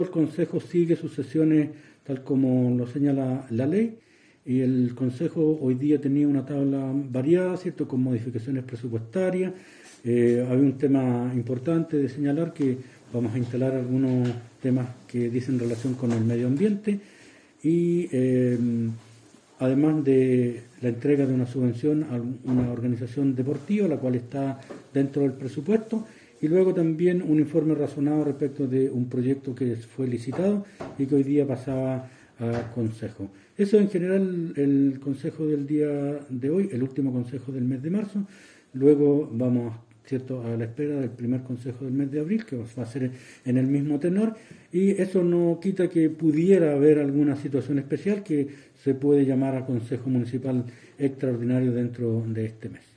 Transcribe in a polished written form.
El Consejo sigue sus sesiones tal como lo señala la ley, y el Consejo hoy día tenía una tabla variada, ¿cierto?, con modificaciones presupuestarias. Hay un tema importante de señalar, que vamos a instalar algunos temas que dicen relación con el medio ambiente, y además de la entrega de una subvención a una organización deportiva, la cual está dentro del presupuesto, y luego también un informe razonado respecto de un proyecto que fue licitado y que hoy día pasaba a consejo. Eso en general el consejo del día de hoy, el último consejo del mes de marzo. Luego vamos, ¿cierto?, a la espera del primer consejo del mes de abril, que va a ser en el mismo tenor, y eso no quita que pudiera haber alguna situación especial que se puede llamar a consejo municipal extraordinario dentro de este mes.